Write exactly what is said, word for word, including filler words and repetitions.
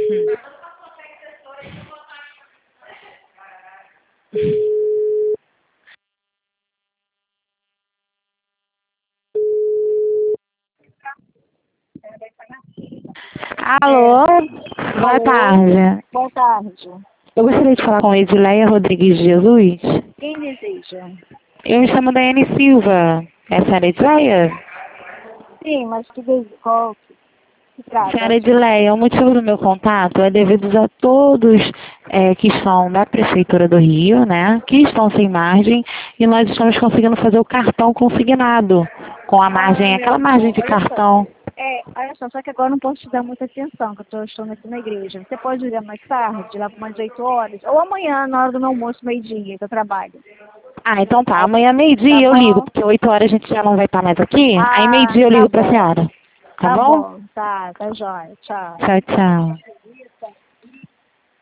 Hum. Alô, boa Alô, tarde. boa tarde. Eu gostaria de falar com Edileia Rodrigues de Jesus. Quem deseja? Eu me chamo Daiane Silva. É a senhora Edileia? Sim, mas que de... qual que se trata? Senhora Edileia, o motivo do meu contato é devido a todos é, que estão da Prefeitura do Rio, né, que estão sem margem, e nós estamos conseguindo fazer o cartão consignado, com a Ah, margem, meu aquela margem amor, de olha só. cartão. É, olha só, só que agora eu não posso te dar muita atenção, que eu tô, estou aqui na igreja. Você pode ligar mais tarde, lá por umas oito horas? Ou amanhã, na hora do meu almoço, meio-dia, que eu trabalho. Ah, então tá, Tá, amanhã tá meio-dia eu ligo, bom? porque oito horas a gente já não vai estar mais aqui, aí Ah, meio-dia eu tá ligo pra bom. senhora. Tá Tá bom? bom, tá, tá jóia. Tchau. Tchau, tchau.